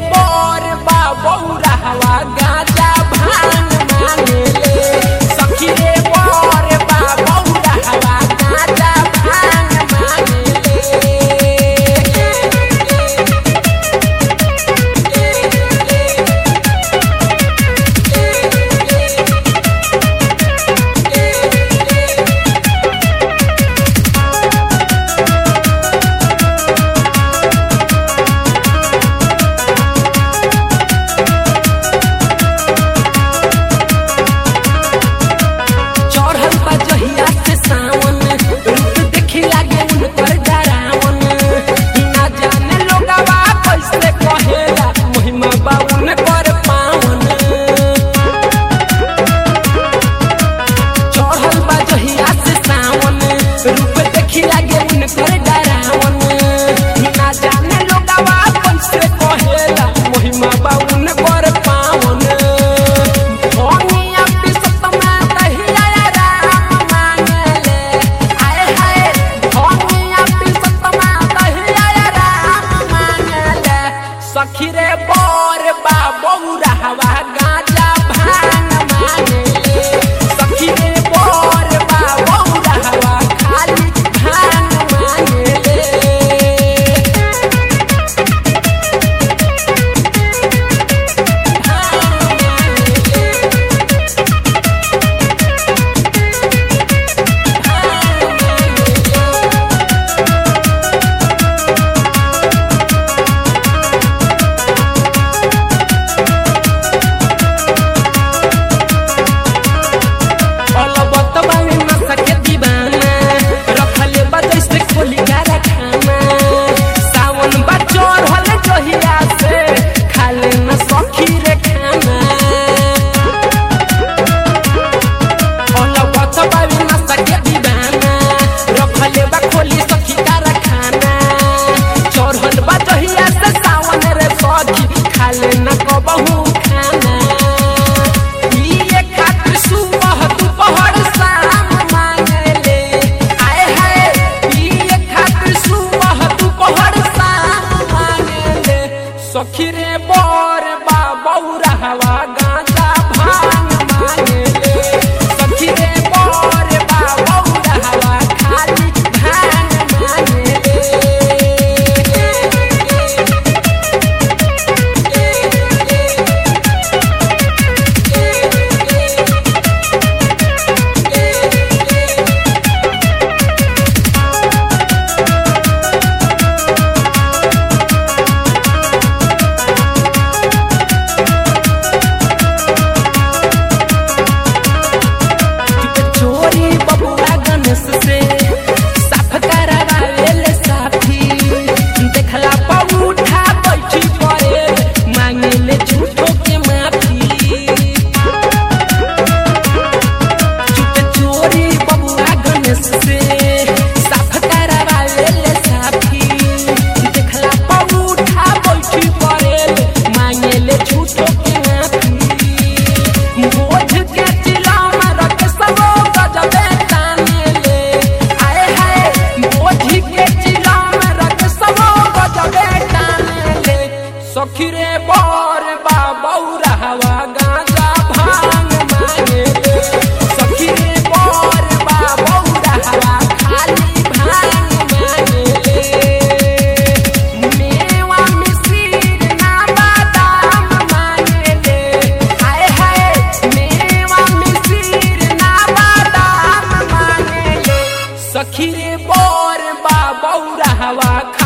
बोर बा बौरा हवा गाजा भांग मांगेले सखी रे बोर बा बौरा हवा गाजा भांग मांगेले रूप देखी लागे उनकर डरावन ना जाने लोगवा कैसे कहेला महिमा बा उनकर पावन भोनिया पिसतमा दहिया राम मांगले आए हाय भोनिया पिसतमा दहिया राम मांगले सखी रे बोर बा बौरा हवा गाजा भांग मांगले सखी रे बोर बा बौरा हवा खाली भांग मांगले सखी रे बोर बा बौरा हवा गाजा भांग मांगले सखी रे बोर बा बौरा हवा खाली भांग मांगले से साफ करवावेले साथी देखला पौठा बैठी पड़े मांगेले झूठो के माफी चुप चोरी बबुआ गणेश से साफ करवावेले साथी देखला पौठा बैठी पड़े मांगेले झूठो के माफी बोझ के चिलाम रख सबो गजबे सखी रे बोर बा बौरा हवा गाजा भांग मांगले सखी रे बोर बा बौरा हवा खाली भांग मांगले मेवा मिश्री ना बादाम मांगले आए हाय मेवा मिश्री ना बादाम मांगले सखी रे बोर बा बौरा हवा